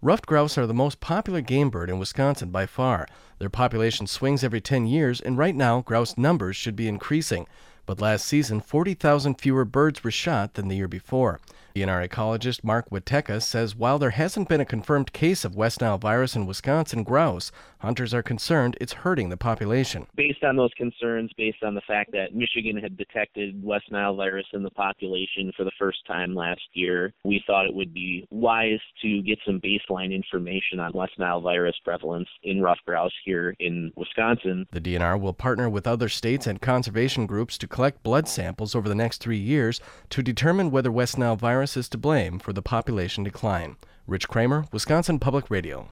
Ruffed grouse are the most popular game bird in Wisconsin by far. Their population swings every 10 years, and right now, grouse numbers should be increasing. But last season, 40,000 fewer birds were shot than the year before. DNR ecologist Mark Witeka says while there hasn't been a confirmed case of West Nile virus in Wisconsin grouse, hunters are concerned it's hurting the population. Based on those concerns, based on the fact that Michigan had detected West Nile virus in the population for the first time last year, we thought it would be wise to get some baseline information on West Nile virus prevalence in ruffed grouse here in Wisconsin. The DNR will partner with other states and conservation groups to collect blood samples over the next 3 years to determine whether West Nile virus is to blame for the population decline. Rich Kramer, Wisconsin Public Radio.